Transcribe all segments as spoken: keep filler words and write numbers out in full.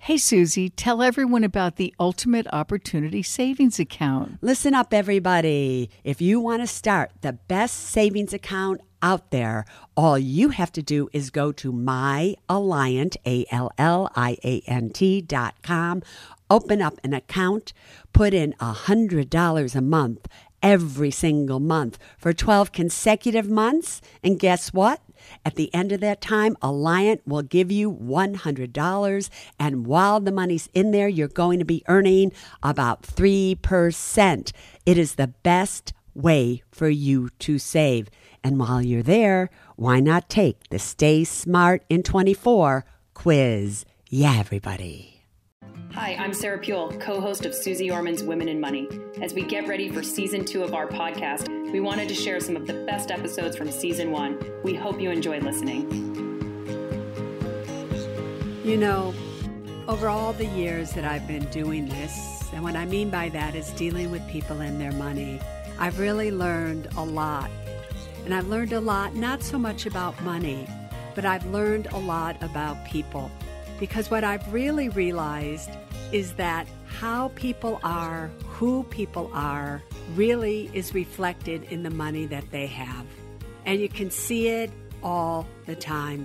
Hey, Susie, tell everyone about the Ultimate Opportunity Savings Account. Listen up, everybody. If you want to start the best savings account out there, all you have to do is go to myalliant, A L L I A N T dot com, open up an account, put in one hundred dollars a month every single month for twelve consecutive months, and guess what? At the end of that time, Alliant will give you one hundred dollars, and while the money's in there, you're going to be earning about three percent. It is the best way for you to save. And while you're there, why not take the Stay Smart in twenty-four quiz? Yeah, everybody. Hi, I'm Sarah Puel, co-host of Susie Orman's Women in Money. As we get ready for season two of our podcast, we wanted to share some of the best episodes from season one. We hope you enjoy listening. You know, over all the years that I've been doing this, and what I mean by that is dealing with people and their money, I've really learned a lot. And I've learned a lot, not so much about money, but I've learned a lot about people. Because what I've really realized is that how people are, who people are, really is reflected in the money that they have. And you can see it all the time.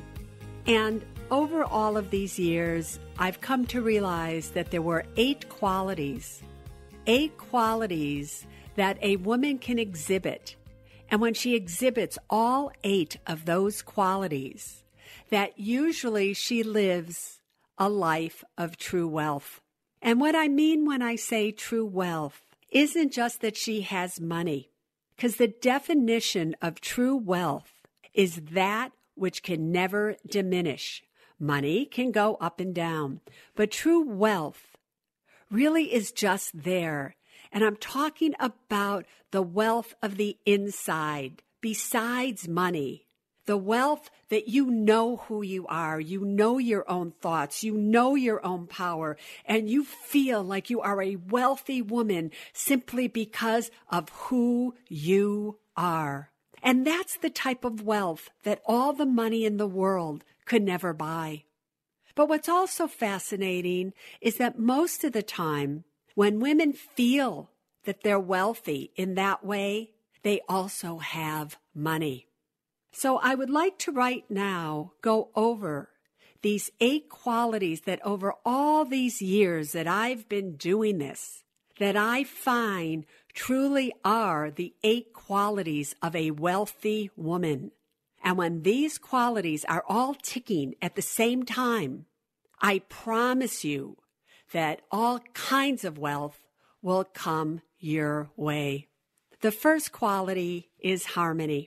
And over all of these years, I've come to realize that there were eight qualities, eight qualities that a woman can exhibit. And when she exhibits all eight of those qualities, that usually she lives a life of true wealth. And what I mean when I say true wealth isn't just that she has money, because the definition of true wealth is that which can never diminish. Money can go up and down, but true wealth really is just there. And I'm talking about the wealth of the inside, besides money. The wealth that you know who you are, you know your own thoughts, you know your own power, and you feel like you are a wealthy woman simply because of who you are. And that's the type of wealth that all the money in the world could never buy. But what's also fascinating is that most of the time, when women feel that they're wealthy in that way, they also have money. So I would like to right now go over these eight qualities that over all these years that I've been doing this, that I find truly are the eight qualities of a wealthy woman. And when these qualities are all ticking at the same time, I promise you that all kinds of wealth will come your way. The first quality is harmony.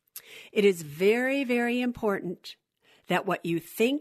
It is very, very important that what you think,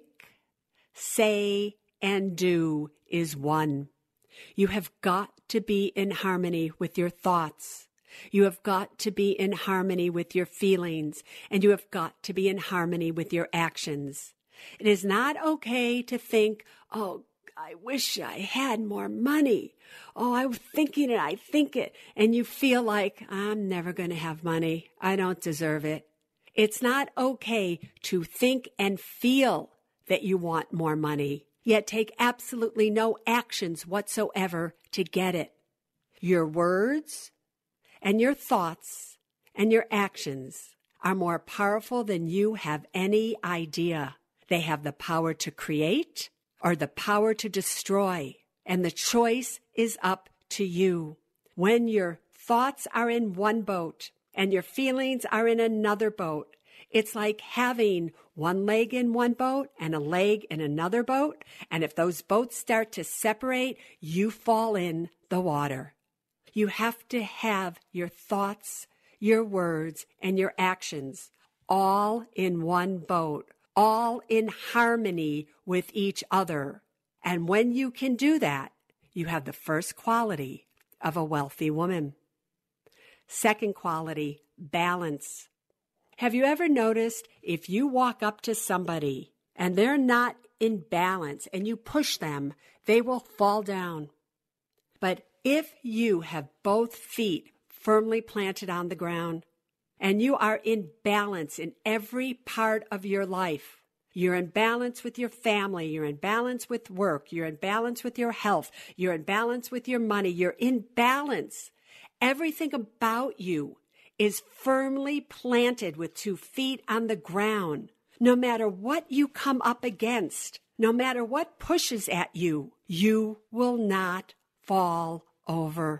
say, and do is one. You have got to be in harmony with your thoughts. You have got to be in harmony with your feelings, and you have got to be in harmony with your actions. It is not okay to think, oh, I wish I had more money. Oh, I was thinking it, I think it. And you feel like, I'm never going to have money. I don't deserve it. It's not okay to think and feel that you want more money, yet take absolutely no actions whatsoever to get it. Your words and your thoughts and your actions are more powerful than you have any idea. They have the power to create or the power to destroy, and the choice is up to you. When your thoughts are in one boat and your feelings are in another boat, it's like having one leg in one boat and a leg in another boat, and if those boats start to separate, you fall in the water. You have to have your thoughts, your words, and your actions all in one boat, all in harmony with each other. And when you can do that, you have the first quality of a wealthy woman. Second quality, balance. Have you ever noticed if you walk up to somebody and they're not in balance and you push them, they will fall down? But if you have both feet firmly planted on the ground and you are in balance in every part of your life, You're in balance with your family. You're in balance with work. You're in balance with your health. You're in balance with your money. You're in balance. Everything about you is firmly planted with two feet on the ground. No matter what you come up against, no matter what pushes at you, you will not fall over.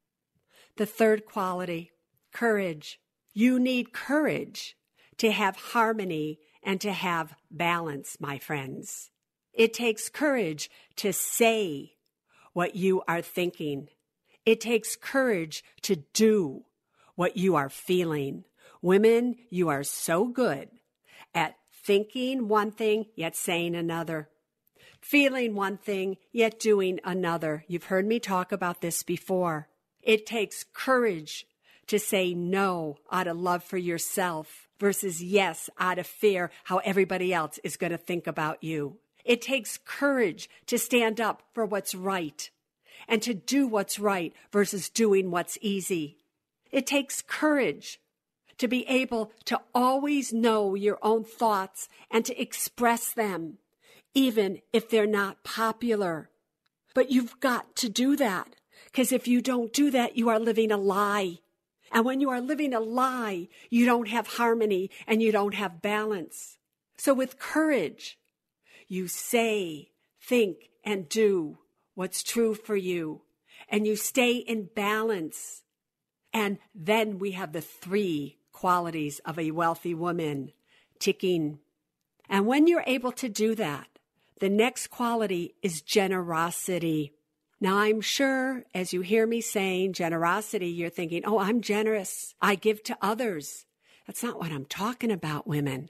The third quality, courage. You need courage to have harmony and to have balance, my friends. It takes courage to say what you are thinking. It takes courage to do what you are feeling. Women, you are so good at thinking one thing, yet saying another. Feeling one thing, yet doing another. You've heard me talk about this before. It takes courage to say no out of love for yourself versus yes out of fear how everybody else is going to think about you. It takes courage to stand up for what's right and to do what's right versus doing what's easy. It takes courage to be able to always know your own thoughts and to express them, even if they're not popular. But you've got to do that, because if you don't do that, you are living a lie. And when you are living a lie, you don't have harmony and you don't have balance. So with courage, you say, think, and do what's true for you, and you stay in balance. And then we have the three qualities of a wealthy woman ticking. And when you're able to do that, the next quality is generosity. Now, I'm sure as you hear me saying generosity, you're thinking, oh, I'm generous. I give to others. That's not what I'm talking about, women.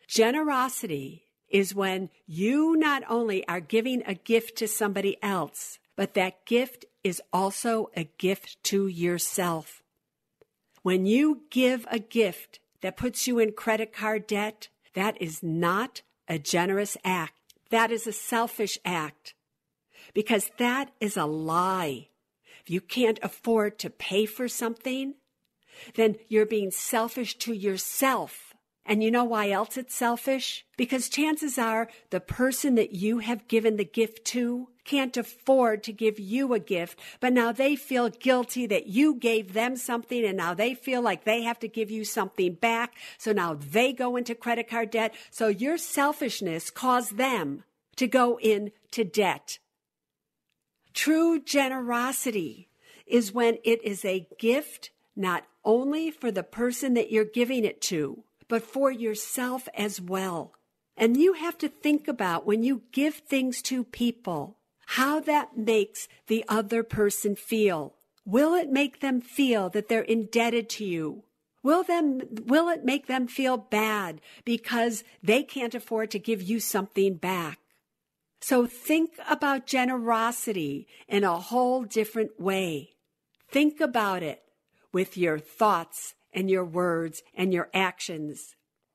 Generosity is when you not only are giving a gift to somebody else, but that gift is also a gift to yourself. When you give a gift that puts you in credit card debt, that is not a generous act. That is a selfish act, because that is a lie. If you can't afford to pay for something, then you're being selfish to yourself. And you know why else it's selfish? Because chances are the person that you have given the gift to can't afford to give you a gift, but now they feel guilty that you gave them something, and now they feel like they have to give you something back. So now they go into credit card debt. So your selfishness caused them to go into debt. True generosity is when it is a gift not only for the person that you're giving it to, but for yourself as well. And you have to think about when you give things to people, how that makes the other person feel. Will it make them feel that they're indebted to you? Will them, will it make them feel bad because they can't afford to give you something back? So think about generosity in a whole different way. Think about it with your thoughts and your words and your actions.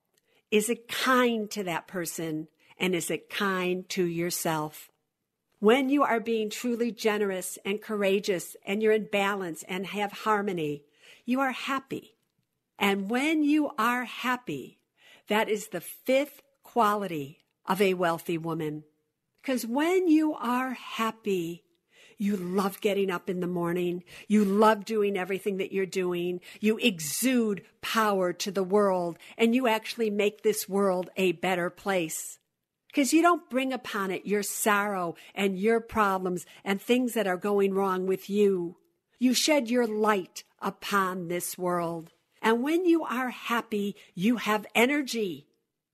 Is it kind to that person, and is it kind to yourself? When you are being truly generous and courageous and you're in balance and have harmony, you are happy. And when you are happy, that is the fifth quality of a wealthy woman. Because when you are happy, you love getting up in the morning. You love doing everything that you're doing. You exude power to the world, and you actually make this world a better place. Because you don't bring upon it your sorrow and your problems and things that are going wrong with you. You shed your light upon this world. And when you are happy, you have energy.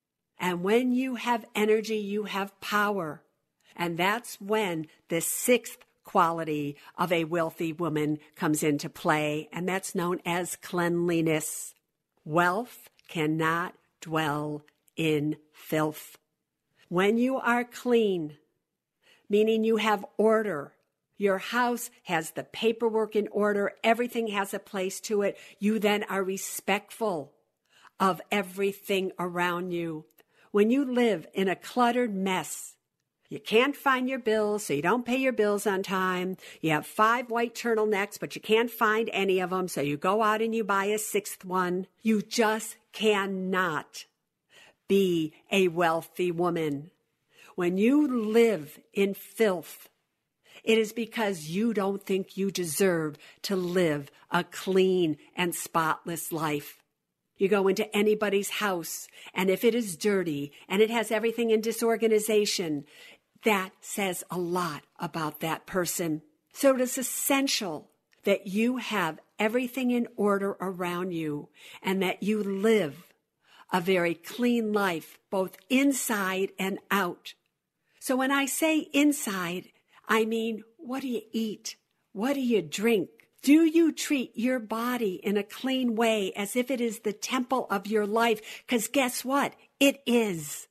And when you have energy, you have power. And that's when the sixth quality of a wealthy woman comes into play, and that's known as cleanliness. Wealth cannot dwell in filth. When you are clean, meaning you have order, your house has the paperwork in order, everything has a place to it, you then are respectful of everything around you. When you live in a cluttered mess, you can't find your bills, so you don't pay your bills on time. You have five white turtlenecks, but you can't find any of them, so you go out and you buy a sixth one. You just cannot be a wealthy woman. When you live in filth, it is because you don't think you deserve to live a clean and spotless life. You go into anybody's house, and if it is dirty and it has everything in disorganization, that says a lot about that person. So it is essential that you have everything in order around you and that you live a very clean life, both inside and out. So when I say inside, I mean, what do you eat? What do you drink? Do you treat your body in a clean way as if it is the temple of your life? Because guess what? It is.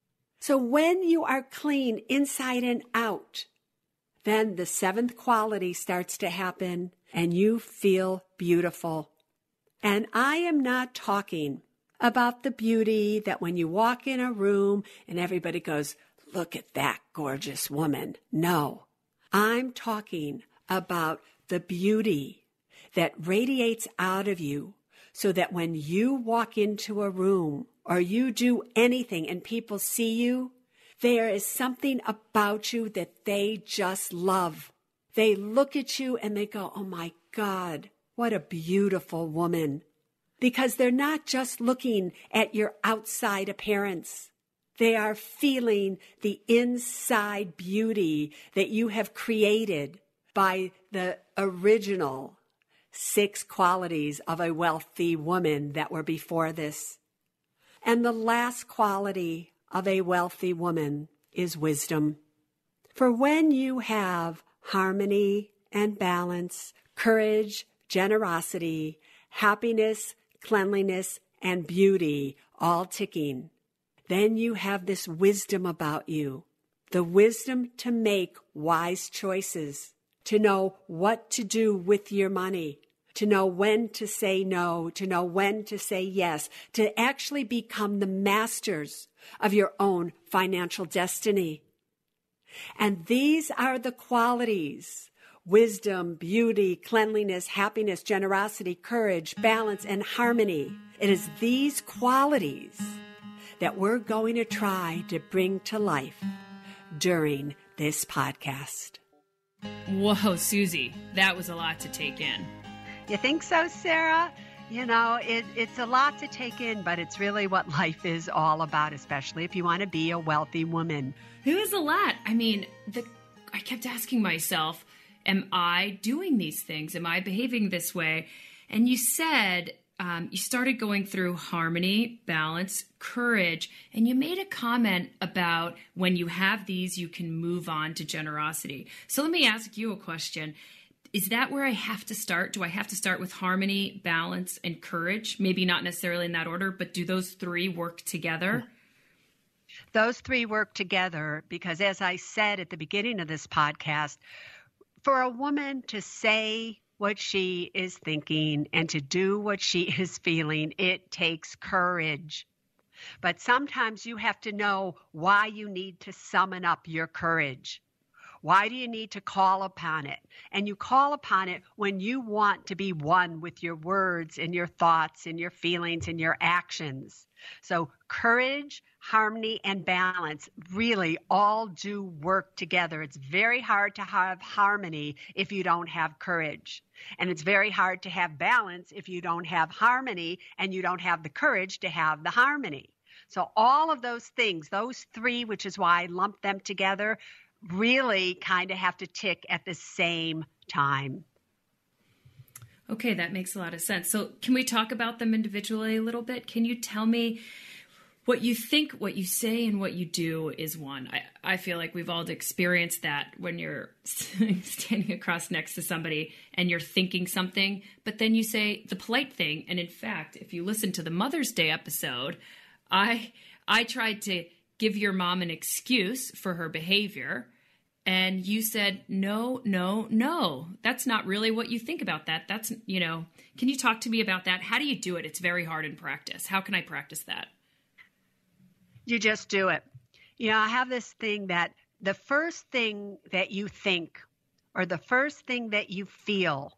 So when you are clean inside and out, then the seventh quality starts to happen and you feel beautiful. And I am not talking about the beauty that when you walk in a room and everybody goes, look at that gorgeous woman. No, I'm talking about the beauty that radiates out of you so that when you walk into a room or you do anything and people see you, there is something about you that they just love. They look at you and they go, oh my God, what a beautiful woman. Because they're not just looking at your outside appearance. They are feeling the inside beauty that you have created by the original six qualities of a wealthy woman that were before this. And the last quality of a wealthy woman is wisdom. For when you have harmony and balance, courage, generosity, happiness, cleanliness, and beauty all ticking, then you have this wisdom about you, the wisdom to make wise choices, to know what to do with your money, to know when to say no, to know when to say yes, to actually become the masters of your own financial destiny. And these are the qualities: wisdom, beauty, cleanliness, happiness, generosity, courage, balance, and harmony. It is these qualities that we're going to try to bring to life during this podcast. Whoa, Susie, that was a lot to take in. You think so, Sarah? You know, it, it's a lot to take in, but it's really what life is all about, especially if you want to be a wealthy woman. It was a lot. I mean, the, I kept asking myself, am I doing these things? Am I behaving this way? And you said um, you started going through harmony, balance, courage, and you made a comment about when you have these, you can move on to generosity. So let me ask you a question. Is that where I have to start? Do I have to start with harmony, balance, and courage? Maybe not necessarily in that order, but do those three work together? Those three work together because, as I said at the beginning of this podcast, for a woman to say what she is thinking and to do what she is feeling, it takes courage. But sometimes you have to know why you need to summon up your courage. Why do you need to call upon it? And you call upon it when you want to be one with your words and your thoughts and your feelings and your actions. So courage, harmony, and balance really all do work together. It's very hard to have harmony if you don't have courage. And it's very hard to have balance if you don't have harmony and you don't have the courage to have the harmony. So all of those things, those three, which is why I lump them together, really kind of have to tick at the same time. Okay, that makes a lot of sense. So can we talk about them individually a little bit? Can you tell me what you think, what you say, and what you do is one? I, I feel like we've all experienced that when you're standing across next to somebody and you're thinking something, but then you say the polite thing. And in fact, if you listen to the Mother's Day episode, I I tried to give your mom an excuse for her behavior. And you said, no, no, no, that's not really what you think about that. That's, you know, can you talk to me about that? How do you do it? It's very hard in practice. How can I practice that? You just do it. You know, I have this thing that the first thing that you think or the first thing that you feel,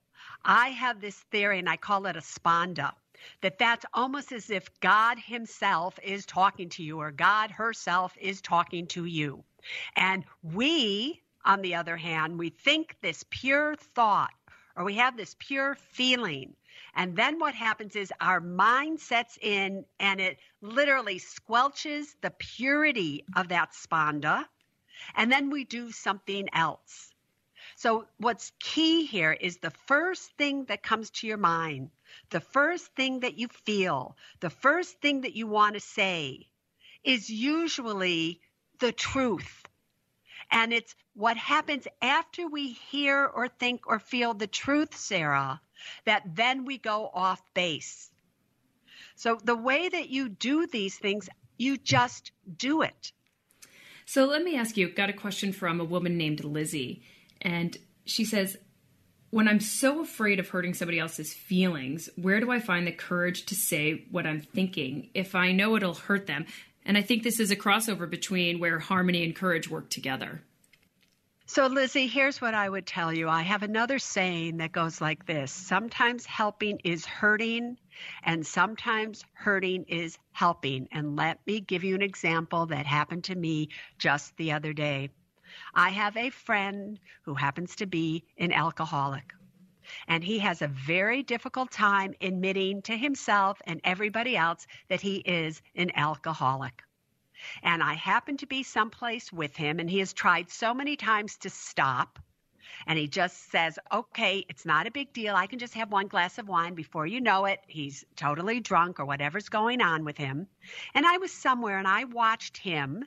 I have this theory, and I call it a sponda, that that's almost as if God himself is talking to you, or God herself is talking to you. And we, on the other hand, we think this pure thought, or we have this pure feeling. And then what happens is our mind sets in and it literally squelches the purity of that sponda. And then we do something else. So what's key here is the first thing that comes to your mind, the first thing that you feel, the first thing that you want to say is usually the truth. And it's what happens after we hear or think or feel the truth, Sarah, that then we go off base. So the way that you do these things, you just do it. So let me ask you, got a question from a woman named Lizzie. And she says, when I'm so afraid of hurting somebody else's feelings, where do I find the courage to say what I'm thinking if I know it'll hurt them? And I think this is a crossover between where harmony and courage work together. So, Lizzie, here's what I would tell you. I have another saying that goes like this. Sometimes helping is hurting, and sometimes hurting is helping. And let me give you an example that happened to me just the other day. I have a friend who happens to be an alcoholic, and he has a very difficult time admitting to himself and everybody else that he is an alcoholic. And I happen to be someplace with him, and he has tried so many times to stop. And he just says, okay, it's not a big deal. I can just have one glass of wine. Before you know it, he's totally drunk or whatever's going on with him. And I was somewhere, and I watched him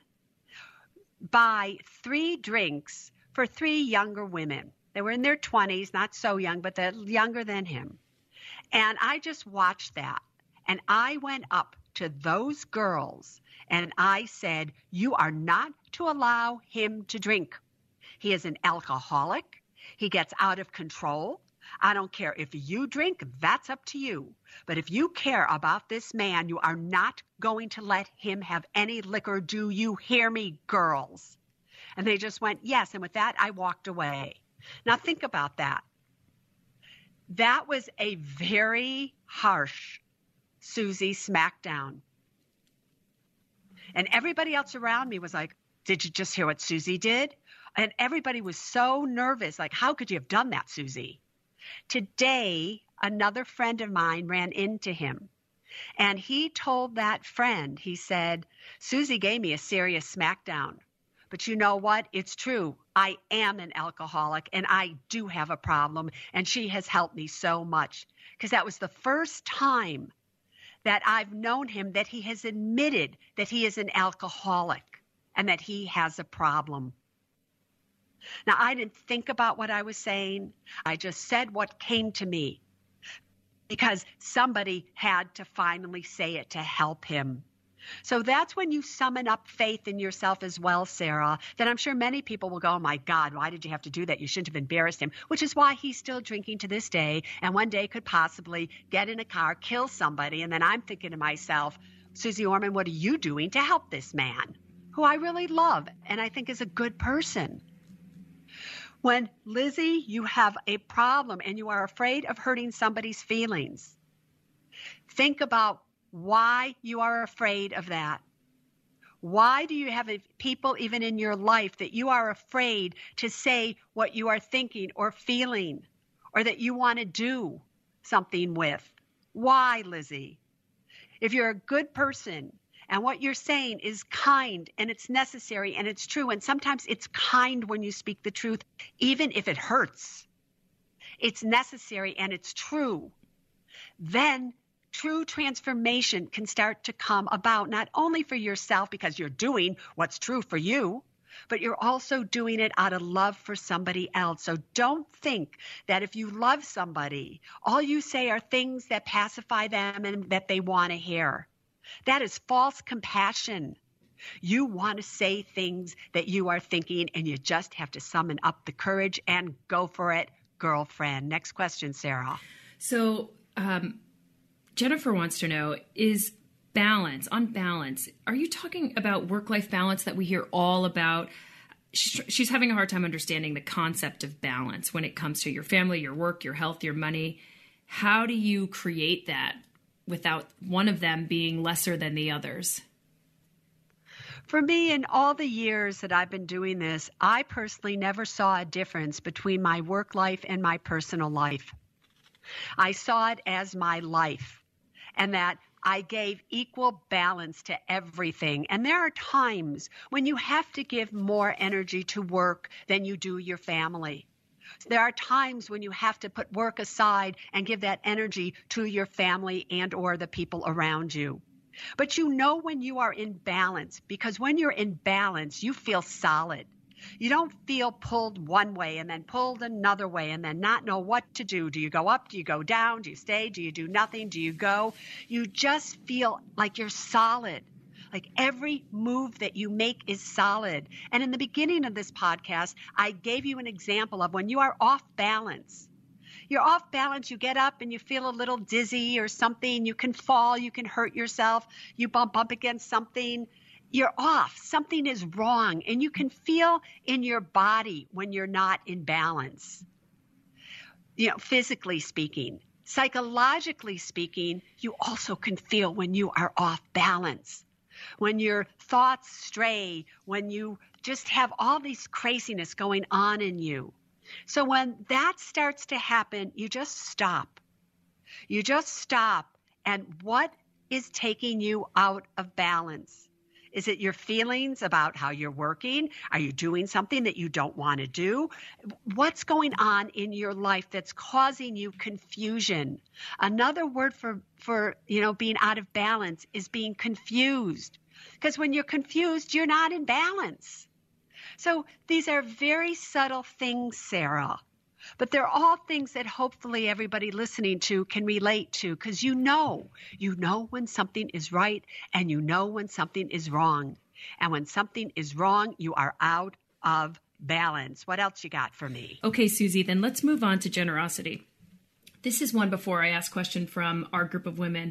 buy three drinks for three younger women. They were in their twenties, not so young, but they're younger than him. And I just watched that. And I went up to those girls and I said, you are not to allow him to drink. He is an alcoholic. He gets out of control. I don't care if you drink, that's up to you. But if you care about this man, you are not going to let him have any liquor. Do you hear me, girls? And they just went, yes. And with that, I walked away. Now think about that. That was a very harsh Susie smackdown. And everybody else around me was like, did you just hear what Susie did? And everybody was so nervous. Like, how could you have done that, Susie? Today, another friend of mine ran into him. And he told that friend, he said, Susie gave me a serious smackdown. But you know what? It's true. I am an alcoholic and I do have a problem. And she has helped me so much. Because that was the first time that I've known him that he has admitted that he is an alcoholic and that he has a problem. Now, I didn't think about what I was saying. I just said what came to me because somebody had to finally say it to help him. So that's when you summon up faith in yourself as well, Sarah, that I'm sure many people will go, oh my God, why did you have to do that? You shouldn't have embarrassed him, which is why he's still drinking to this day and one day could possibly get in a car, kill somebody. And then I'm thinking to myself, Susie Orman, what are you doing to help this man who I really love and I think is a good person? When, Lizzie, you have a problem and you are afraid of hurting somebody's feelings, think about why you are afraid of that. Why do you have people even in your life that you are afraid to say what you are thinking or feeling or that you want to do something with? Why, Lizzie? If you're a good person and what you're saying is kind and it's necessary and it's true, and sometimes it's kind when you speak the truth, even if it hurts, it's necessary and it's true, then true transformation can start to come about, not only for yourself because you're doing what's true for you, but you're also doing it out of love for somebody else. So don't think that if you love somebody, all you say are things that pacify them and that they want to hear. That is false compassion. You want to say things that you are thinking, and you just have to summon up the courage and go for it, girlfriend. Next question, Sarah. So, um, Jennifer wants to know, is balance, on balance, are you talking about work-life balance that we hear all about? she's having a hard time understanding the concept of balance when it comes to your family, your work, your health, your money. How do you create that without one of them being lesser than the others? For me, in all the years that I've been doing this, I personally never saw a difference between my work life and my personal life. I saw it as my life, and that I gave equal balance to everything. And there are times when you have to give more energy to work than you do your family. There are times when you have to put work aside and give that energy to your family and or the people around you. But you know when you are in balance, because when you're in balance, you feel solid. You don't feel pulled one way and then pulled another way and then not know what to do. Do you go up? Do you go down? Do you stay? Do you do nothing? Do you go? You just feel like you're solid. Like every move that you make is solid. And in the beginning of this podcast, I gave you an example of when you are off balance. You're off balance, you get up and you feel a little dizzy or something. You can fall, you can hurt yourself. You bump up against something. You're off. Something is wrong. And you can feel in your body when you're not in balance. You know, physically speaking. Psychologically speaking, you also can feel when you are off balance. When your thoughts stray, when you just have all this craziness going on in you. So when that starts to happen, you just stop. You just stop. And what is taking you out of balance? Is it your feelings about how you're working? Are you doing something that you don't want to do? What's going on in your life that's causing you confusion? Another word for, for you know, being out of balance is being confused. Because when you're confused, you're not in balance. So these are very subtle things, Sarah, but they're all things that hopefully everybody listening to can relate to, because you know, you know when something is right and you know when something is wrong. And when something is wrong, you are out of balance. What else you got for me? Okay, Susie, then let's move on to generosity. This is one before I ask a question from our group of women.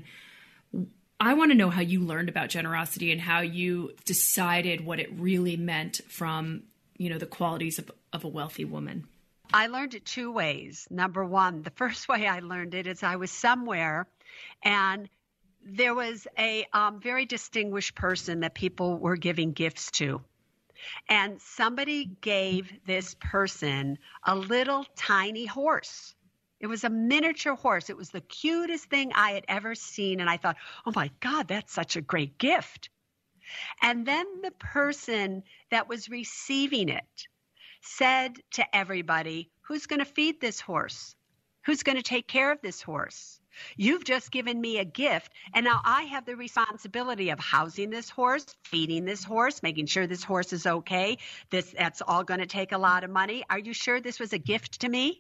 I want to know how you learned about generosity and how you decided what it really meant from, you know, the qualities of, of a wealthy woman. I learned it two ways. Number one, the first way I learned it is I was somewhere and there was a um, very distinguished person that people were giving gifts to. And somebody gave this person a little tiny horse. It was a miniature horse. It was the cutest thing I had ever seen. And I thought, oh my God, that's such a great gift. And then the person that was receiving it said to everybody, who's going to feed this horse? Who's going to take care of this horse? You've just given me a gift, and now I have the responsibility of housing this horse, feeding this horse, making sure this horse is okay. This, that's all going to take a lot of money. Are you sure this was a gift to me?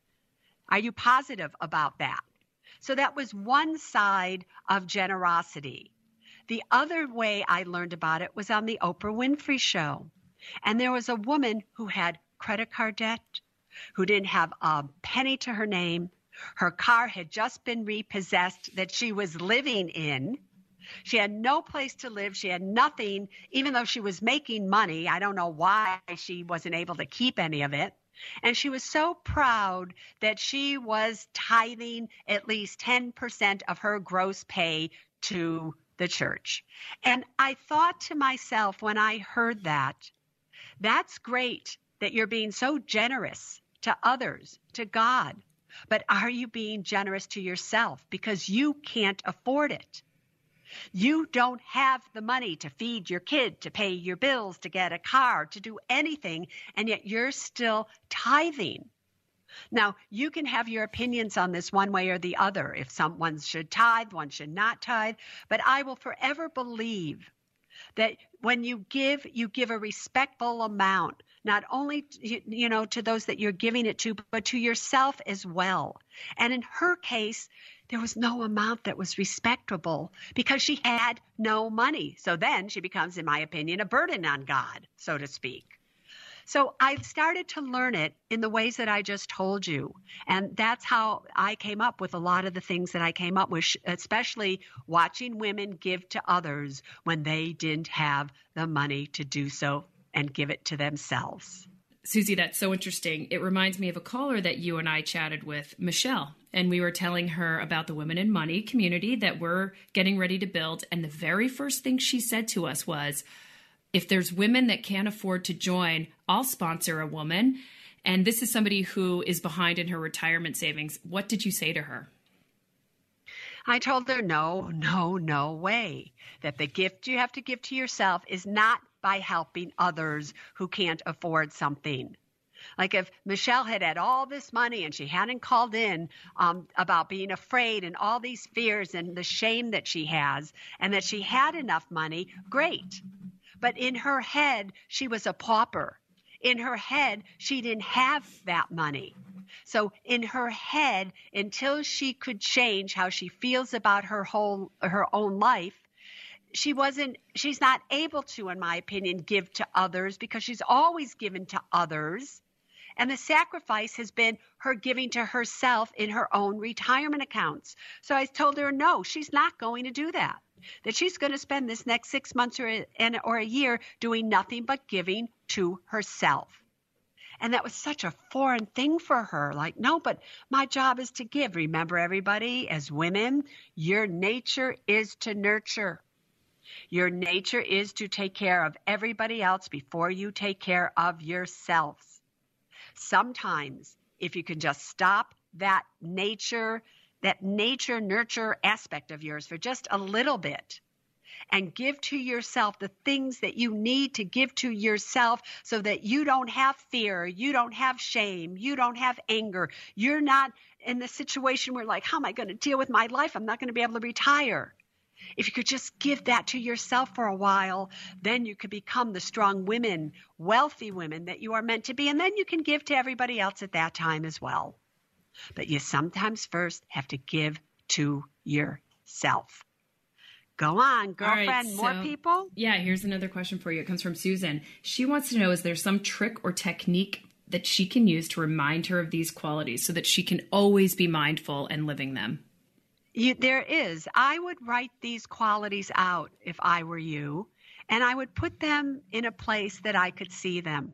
Are you positive about that? So that was one side of generosity. The other way I learned about it was on the Oprah Winfrey Show. And there was a woman who had credit card debt, who didn't have a penny to her name. Her car had just been repossessed that she was living in. She had no place to live. She had nothing, even though she was making money. I don't know why she wasn't able to keep any of it. And she was so proud that she was tithing at least ten percent of her gross pay to the church. And I thought to myself when I heard that, that's great that you're being so generous to others, to God. But are you being generous to yourself? Because you can't afford it. You don't have the money to feed your kid, to pay your bills, to get a car, to do anything, and yet you're still tithing. Now, you can have your opinions on this one way or the other, if someone should tithe, one should not tithe, but I will forever believe that when you give, you give a respectful amount, not only, you know, to those that you're giving it to, but to yourself as well. And in her case, there was no amount that was respectable because she had no money. So then she becomes, in my opinion, a burden on God, so to speak. So I started to learn it in the ways that I just told you. And that's how I came up with a lot of the things that I came up with, especially watching women give to others when they didn't have the money to do so and give it to themselves. Susie, that's so interesting. It reminds me of a caller that you and I chatted with, Michelle, and we were telling her about the Women in Money community that we're getting ready to build. And the very first thing she said to us was, if there's women that can't afford to join, I'll sponsor a woman. And this is somebody who is behind in her retirement savings. What did you say to her? I told her, no, no, no way. That the gift you have to give to yourself is not by helping others who can't afford something. Like if Michelle had had all this money and she hadn't called in um, about being afraid and all these fears and the shame that she has, and that she had enough money, great. But in her head, she was a pauper. In her head, she didn't have that money. So in her head, until she could change how she feels about her whole, her own life, she wasn't, she's not able to, in my opinion, give to others because she's always given to others. And the sacrifice has been her giving to herself in her own retirement accounts. So I told her, no, she's not going to do that. That she's going to spend this next six months or a, or a year doing nothing but giving to herself. And that was such a foreign thing for her. Like, no, but my job is to give. Remember, everybody, as women, your nature is to nurture. Your nature is to take care of everybody else before you take care of yourselves. Sometimes, if you can just stop that nature, that nature nurture aspect of yours for just a little bit and give to yourself the things that you need to give to yourself so that you don't have fear, you don't have shame, you don't have anger. You're not in the situation where like, how am I going to deal with my life? I'm not going to be able to retire. If you could just give that to yourself for a while, then you could become the strong women, wealthy women that you are meant to be. And then you can give to everybody else at that time as well. But you sometimes first have to give to yourself. Go on, girlfriend, right, more so, people? Yeah, here's another question for you. It comes from Susan. She wants to know, is there some trick or technique that she can use to remind her of these qualities so that she can always be mindful and living them? You, there is. I would write these qualities out if I were you, and I would put them in a place that I could see them.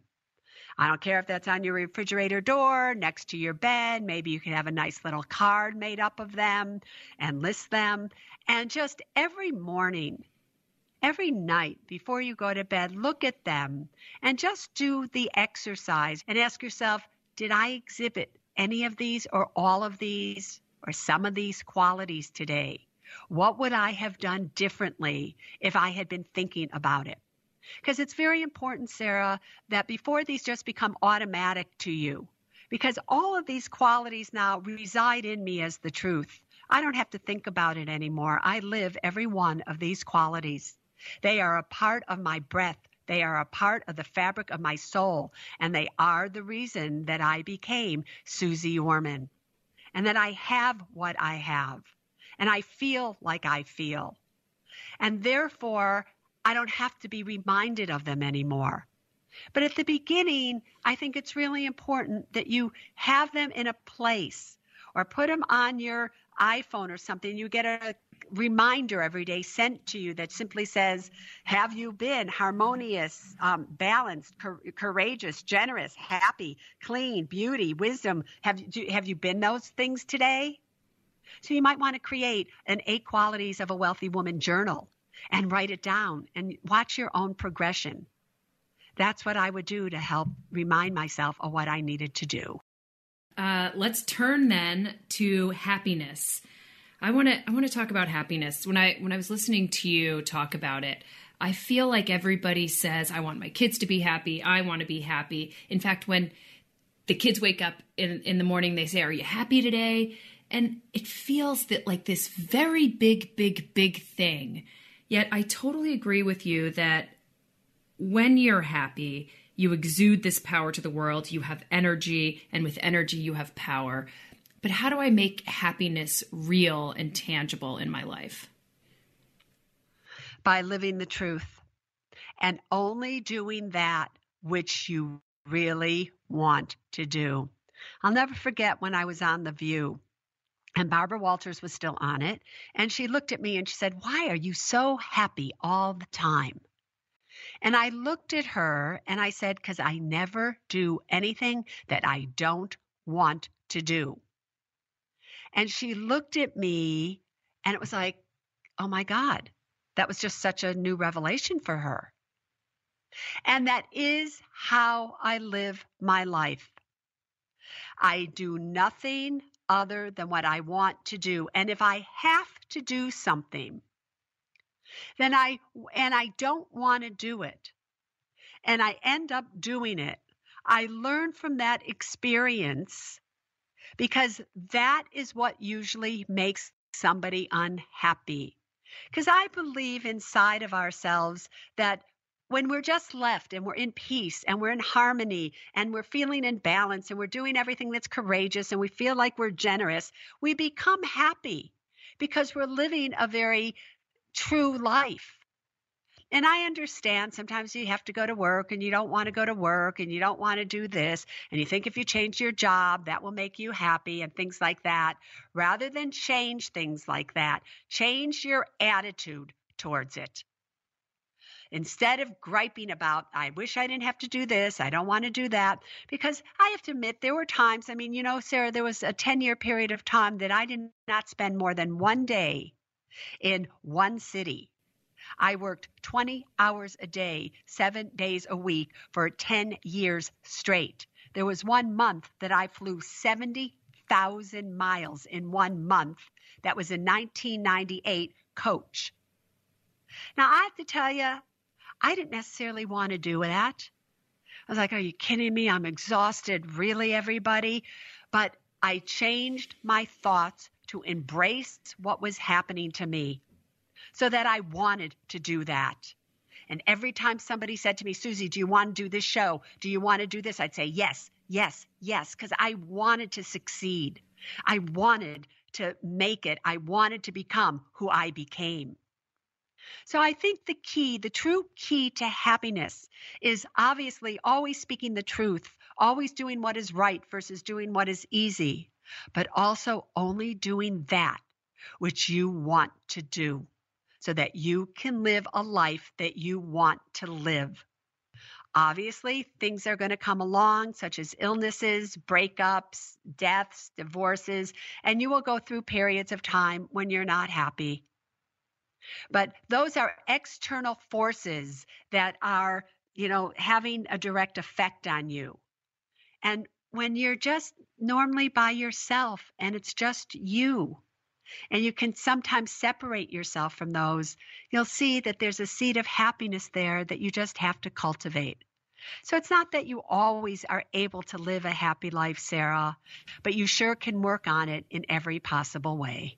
I don't care if that's on your refrigerator door, next to your bed. Maybe you could have a nice little card made up of them and list them. And just every morning, every night before you go to bed, look at them and just do the exercise and ask yourself, did I exhibit any of these or all of these or some of these qualities today? What would I have done differently if I had been thinking about it? Because it's very important, Sarah, that before these just become automatic to you, because all of these qualities now reside in me as the truth. I don't have to think about it anymore. I live every one of these qualities. They are a part of my breath. They are a part of the fabric of my soul, and they are the reason that I became Susie Orman, and that I have what I have, and I feel like I feel. And therefore, I don't have to be reminded of them anymore. But at the beginning, I think it's really important that you have them in a place or put them on your iPhone or something. You get a reminder every day sent to you that simply says, have you been harmonious, um, balanced, cor- courageous, generous, happy, clean, beauty, wisdom? Have, do, have you been those things today? So you might want to create an Eight Qualities of a Wealthy Woman journal and write it down and watch your own progression. That's what I would do to help remind myself of what I needed to do. Uh, let's turn then to happiness. I want to I want to talk about happiness. When I when I was listening to you talk about it, I feel like everybody says, I want my kids to be happy. I want to be happy. In fact, when the kids wake up in, in the morning, they say, are you happy today? And it feels that like this very big, big, big thing. Yet I totally agree with you that when you're happy, you exude this power to the world. You have energy, and with energy, you have power. But how do I make happiness real and tangible in my life? By living the truth and only doing that which you really want to do. I'll never forget when I was on The View. And Barbara Walters was still on it. And she looked at me and she said, why are you so happy all the time? And I looked at her and I said, because I never do anything that I don't want to do. And she looked at me and it was like, oh my God, that was just such a new revelation for her. And that is how I live my life. I do nothing other than what I want to do. And if I have to do something, then I, and I don't want to do it, and I end up doing it, I learn from that experience, because that is what usually makes somebody unhappy. Because I believe inside of ourselves that when we're just left and we're in peace and we're in harmony and we're feeling in balance and we're doing everything that's courageous and we feel like we're generous, we become happy because we're living a very true life. And I understand sometimes you have to go to work and you don't want to go to work and you don't want to do this. And you think if you change your job, that will make you happy and things like that. Rather than change things like that, change your attitude towards it. Instead of griping about, I wish I didn't have to do this, I don't want to do that, because I have to admit there were times, I mean, you know, Sarah, there was a ten-year period of time that I did not spend more than one day in one city. I worked twenty hours a day, seven days a week for ten years straight. There was one month that I flew seventy thousand miles in one month. That was in nineteen ninety-eight, coach. Now, I have to tell you, I didn't necessarily want to do that. I was like, are you kidding me? I'm exhausted. Really, everybody? But I changed my thoughts to embrace what was happening to me so that I wanted to do that. And every time somebody said to me, Susie, do you want to do this show? Do you want to do this? I'd say, yes, yes, yes, because I wanted to succeed. I wanted to make it. I wanted to become who I became. So I think the key, the true key to happiness is obviously always speaking the truth, always doing what is right versus doing what is easy, but also only doing that which you want to do so that you can live a life that you want to live. Obviously, things are going to come along, such as illnesses, breakups, deaths, divorces, and you will go through periods of time when you're not happy. But those are external forces that are, you know, having a direct effect on you. And when you're just normally by yourself and it's just you, and you can sometimes separate yourself from those, you'll see that there's a seed of happiness there that you just have to cultivate. So it's not that you always are able to live a happy life, Sarah, but you sure can work on it in every possible way.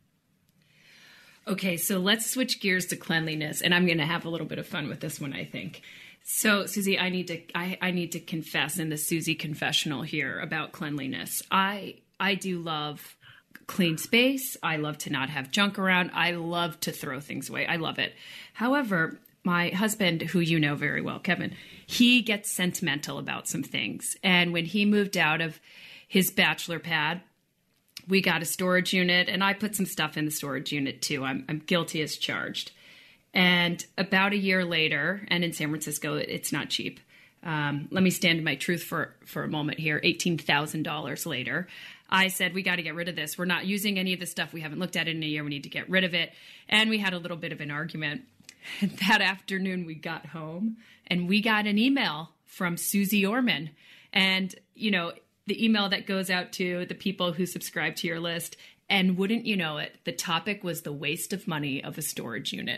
Okay, so let's switch gears to cleanliness, and I'm going to have a little bit of fun with this one, I think. So, Susie, I need to I, I need to confess in the Susie confessional here about cleanliness. I I do love clean space. I love to not have junk around. I love to throw things away. I love it. However, my husband, who you know very well, Kevin, he gets sentimental about some things. And when he moved out of his bachelor pad, we got a storage unit, and I put some stuff in the storage unit too. I'm, I'm guilty as charged. And about a year later, and in San Francisco, it's not cheap. Um, let me stand my truth for, for a moment here. eighteen thousand dollars later, I said, we got to get rid of this. We're not using any of this stuff. We haven't looked at it in a year. We need to get rid of it. And we had a little bit of an argument. That afternoon, we got home, and we got an email from Susie Orman. And, you know, the email that goes out to the people who subscribe to your list. And wouldn't you know it, the topic was the waste of money of a storage unit.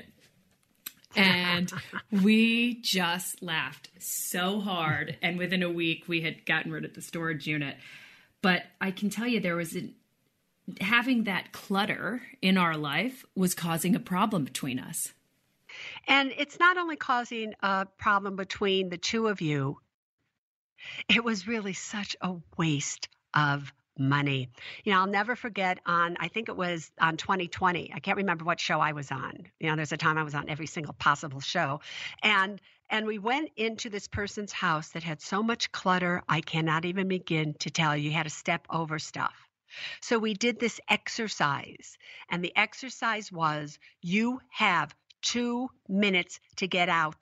And we just laughed so hard. And within a week, we had gotten rid of the storage unit. But I can tell you there was a, having that clutter in our life was causing a problem between us. And it's not only causing a problem between the two of you, it was really such a waste of money. You know, I'll never forget on, I think it was on twenty twenty. I can't remember what show I was on. You know, there's a time I was on every single possible show. And and we went into this person's house that had so much clutter, I cannot even begin to tell you. You had to step over stuff. So we did this exercise. And the exercise was, you have two minutes to get out.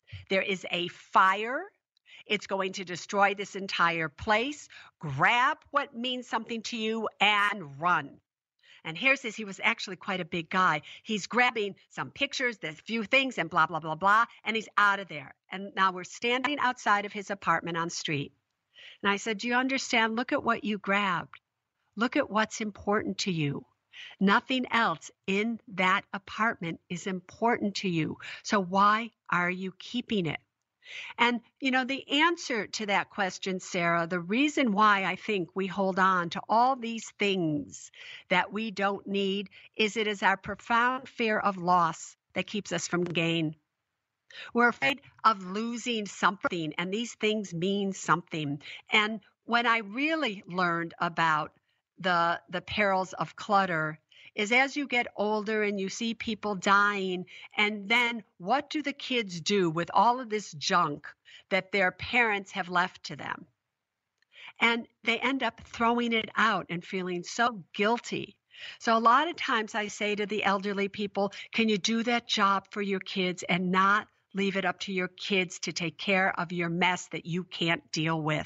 There is a fire. It's going to destroy this entire place. Grab what means something to you and run. And here's this. He was actually quite a big guy. He's grabbing some pictures, there's a few things, and blah, blah, blah, blah. And he's out of there. And now we're standing outside of his apartment on the street. And I said, do you understand? Look at what you grabbed. Look at what's important to you. Nothing else in that apartment is important to you. So why are you keeping it? And, you know, the answer to that question, Sarah, the reason why I think we hold on to all these things that we don't need is it is our profound fear of loss that keeps us from gain. We're afraid of losing something, and these things mean something. And when I really learned about the the perils of clutter is as you get older and you see people dying, and then what do the kids do with all of this junk that their parents have left to them? And they end up throwing it out and feeling so guilty. So a lot of times I say to the elderly people, can you do that job for your kids and not leave it up to your kids to take care of your mess that you can't deal with?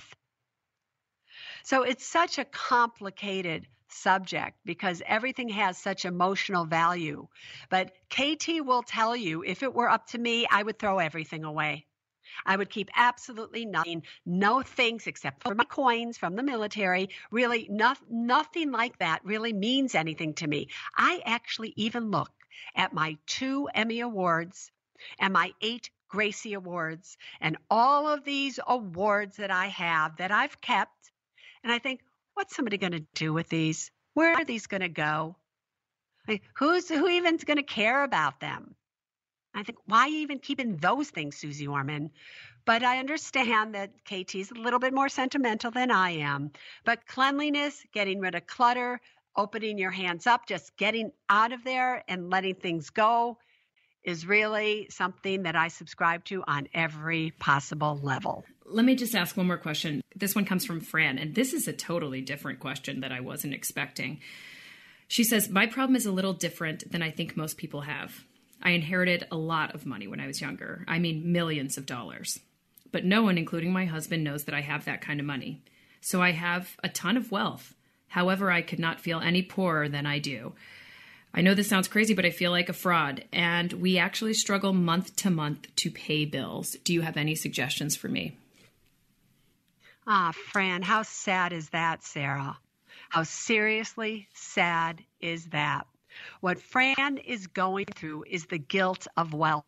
So it's such a complicated subject because everything has such emotional value. But K T will tell you, if it were up to me, I would throw everything away. I would keep absolutely nothing, no things except for my coins from the military. Really, no, nothing like that really means anything to me. I actually even look at my two Emmy Awards and my eight Gracie Awards and all of these awards that I have that I've kept. And I think, what's somebody going to do with these? Where are these going to go? Like, who's who even's going to care about them? I think, why even keeping those things, Susie Orman? But I understand that K T's a little bit more sentimental than I am. But cleanliness, getting rid of clutter, opening your hands up, just getting out of there and letting things go is really something that I subscribe to on every possible level. Let me just ask one more question. This one comes from Fran, and this is a totally different question that I wasn't expecting. She says, my problem is a little different than I think most people have. I inherited a lot of money when I was younger. I mean, millions of dollars. But no one, including my husband, knows that I have that kind of money. So I have a ton of wealth. However, I could not feel any poorer than I do. I know this sounds crazy, but I feel like a fraud, and we actually struggle month to month to pay bills. Do you have any suggestions for me? Ah, Fran, how sad is that, Sarah? How seriously sad is that? What Fran is going through is the guilt of wealth.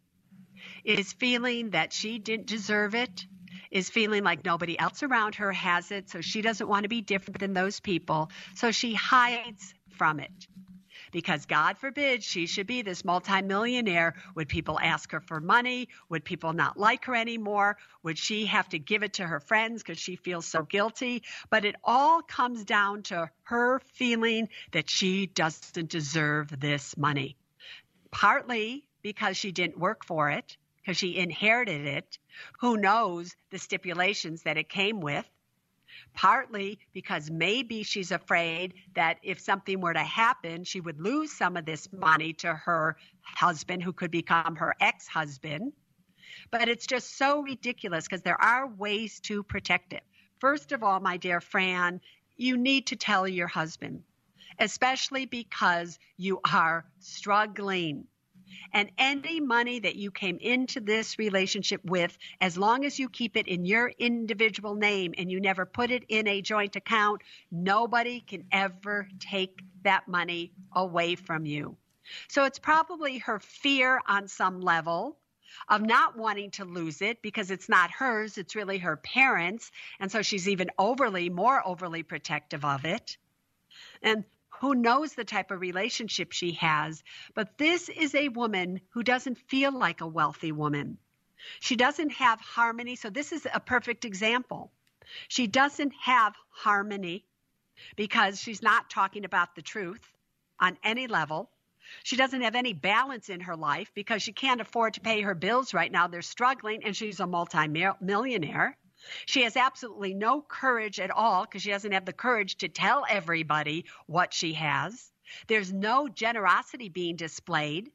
Is feeling that she didn't deserve it, is feeling like nobody else around her has it, so she doesn't want to be different than those people, so she hides from it. Because God forbid she should be this multimillionaire. Would people ask her for money? Would people not like her anymore? Would she have to give it to her friends because she feels so guilty? But it all comes down to her feeling that she doesn't deserve this money. Partly because she didn't work for it, because she inherited it. Who knows the stipulations that it came with? Partly because maybe she's afraid that if something were to happen, she would lose some of this money to her husband, who could become her ex-husband. But it's just so ridiculous because there are ways to protect it. First of all, my dear Fran, you need to tell your husband, especially because you are struggling. And any money that you came into this relationship with, as long as you keep it in your individual name and you never put it in a joint account, nobody can ever take that money away from you. So it's probably her fear on some level of not wanting to lose it because it's not hers, it's really her parents. And so she's even overly, more overly protective of it. And who knows the type of relationship she has, but this is a woman who doesn't feel like a wealthy woman. She doesn't have harmony, so this is a perfect example. She doesn't have harmony because she's not talking about the truth on any level. She doesn't have any balance in her life because she can't afford to pay her bills right now. They're struggling, and she's a multi-millionaire. She has absolutely no courage at all because she doesn't have the courage to tell everybody what she has. There's no generosity being displayed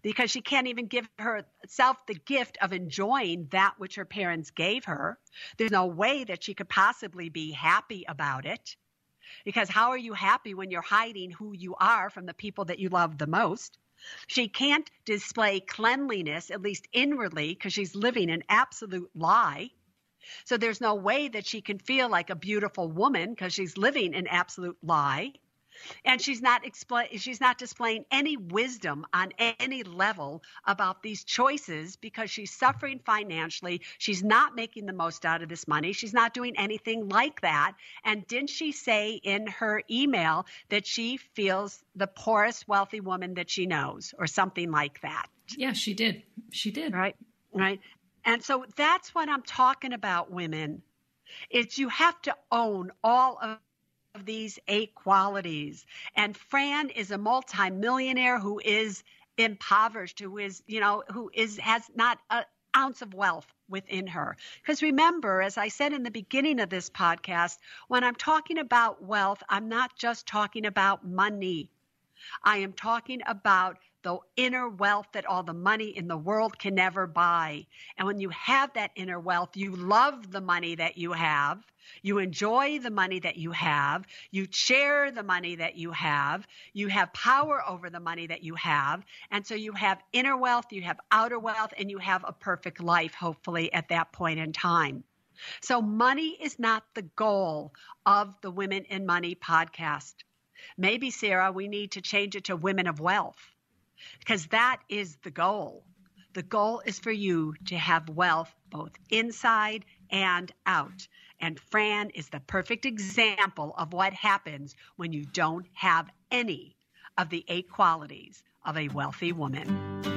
because she can't even give herself the gift of enjoying that which her parents gave her. There's no way that she could possibly be happy about it, because how are you happy when you're hiding who you are from the people that you love the most? She can't display cleanliness, at least inwardly, because she's living an absolute lie. So there's no way that she can feel like a beautiful woman because she's living an absolute lie. And she's not expl- she's not displaying any wisdom on any level about these choices because she's suffering financially. She's not making the most out of this money. She's not doing anything like that. And didn't she say in her email that she feels the poorest wealthy woman that she knows, or something like that? Yeah, she did. She did. Right, right. And so that's what I'm talking about, women. It's you have to own all of of these eight qualities. And Fran is a multimillionaire who is impoverished, who is, you know, who is has not an ounce of wealth within her. Because remember, as I said in the beginning of this podcast, when I'm talking about wealth, I'm not just talking about money. I am talking about the inner wealth that all the money in the world can never buy. And when you have that inner wealth, you love the money that you have. You enjoy the money that you have. You share the money that you have. You have power over the money that you have. And so you have inner wealth, you have outer wealth, and you have a perfect life, hopefully, at that point in time. So money is not the goal of the Women in Money podcast. Maybe, Sarah, we need to change it to Women of Wealth, because that is the goal. The goal is for you to have wealth both inside and out. And Fran is the perfect example of what happens when you don't have any of the eight qualities of a wealthy woman.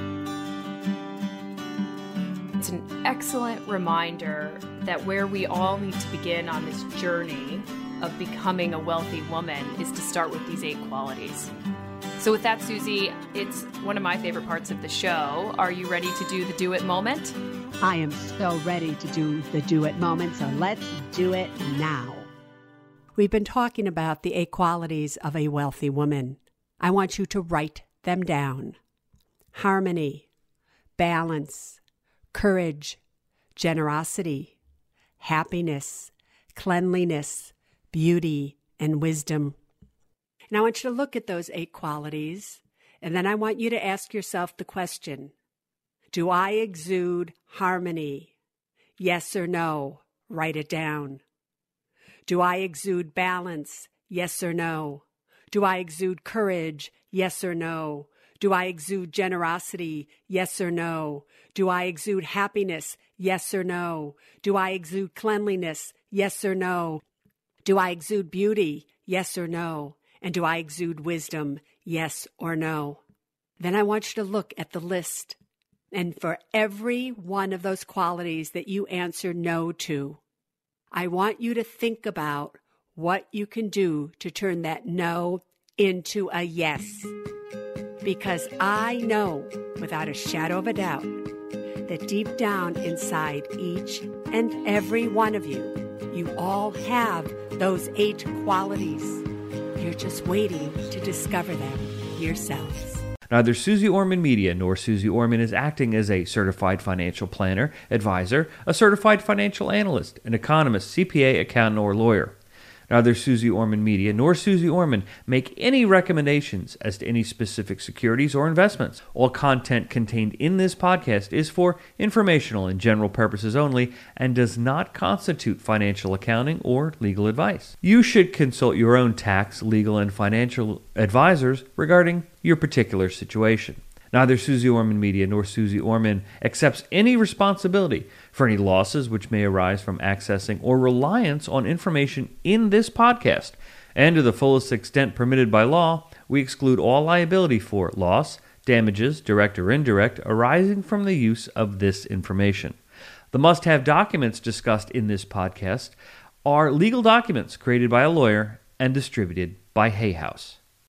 It's an excellent reminder that where we all need to begin on this journey of becoming a wealthy woman is to start with these eight qualities. So with that, Susie, it's one of my favorite parts of the show. Are you ready to do the do it moment? I am so ready to do the do it moment, so let's do it now. We've been talking about the eight qualities of a wealthy woman. I want you to write them down. Harmony, balance, courage, generosity, happiness, cleanliness, beauty, and wisdom. And I want you to look at those eight qualities, and then I want you to ask yourself the question, do I exude harmony? Yes or no? Write it down. Do I exude balance? Yes or no? Do I exude courage? Yes or no? Do I exude generosity? Yes or no? Do I exude happiness? Yes or no? Do I exude cleanliness? Yes or no? Do I exude beauty? Yes or no? And do I exude wisdom? Yes or no? Then I want you to look at the list. And for every one of those qualities that you answer no to, I want you to think about what you can do to turn that no into a yes. Because I know, without a shadow of a doubt, that deep down inside each and every one of you, you all have those eight qualities. You're just waiting to discover them yourselves. Neither Susie Orman Media nor Susie Orman is acting as a certified financial planner, advisor, a certified financial analyst, an economist, C P A, accountant, or lawyer. Neither Susie Orman Media nor Susie Orman make any recommendations as to any specific securities or investments. All content contained in this podcast is for informational and general purposes only and does not constitute financial accounting or legal advice. You should consult your own tax, legal, and financial advisors regarding your particular situation. Neither Susie Orman Media nor Susie Orman accepts any responsibility for any losses which may arise from accessing or reliance on information in this podcast. And to the fullest extent permitted by law, we exclude all liability for loss, damages, direct or indirect, arising from the use of this information. The must-have documents discussed in this podcast are legal documents created by a lawyer and distributed by Hay House.